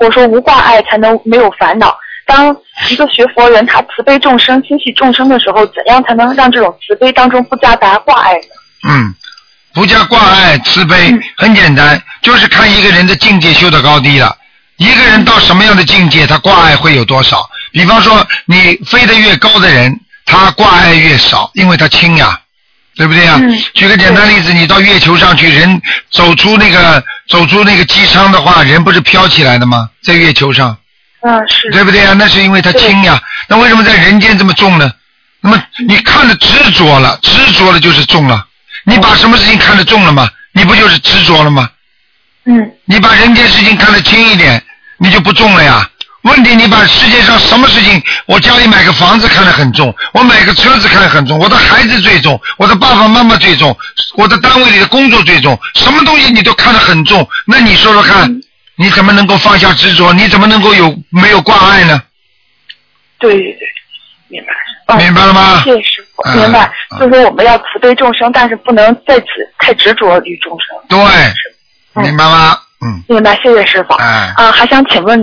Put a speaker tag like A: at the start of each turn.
A: 佛说无挂碍才能没有烦恼。当一个学佛人他慈悲众生、心系众生的时候，怎样才能让这种慈悲当中不夹杂挂碍呢？
B: 不加挂碍慈悲，很简单，就是看一个人的境界修得高低了。一个人到什么样的境界，他挂碍会有多少？比方说你飞得越高的人，他挂碍越少，因为他轻呀，对不对呀？举个简单例子，你到月球上去，人走出那个机舱的话，人不是飘起来的吗？在月球上。
A: 是。
B: 对不对呀？那是因为他轻呀。那为什么在人间这么重呢？那么你看得执着了就是重了。你把什么事情看得重了吗？你不就是执着了吗？你把人间事情看得轻一点，你就不重了呀。问题你把世界上什么事情，我家里买个房子看得很重，我买个车子看得很重，我的孩子最重，我的爸爸妈妈最重，我的单位里的工作最重，什么东西你都看得很重，那你说说看，你怎么能够放下执着？你怎么能够没有挂碍呢？
A: 对，明白。
B: 明白了吗？
A: 谢谢师父，明白。就是说我们要慈悲众生，但是不能在此太执着于众生。
B: 对，明白吗？
A: 明白，谢谢师父。还想请问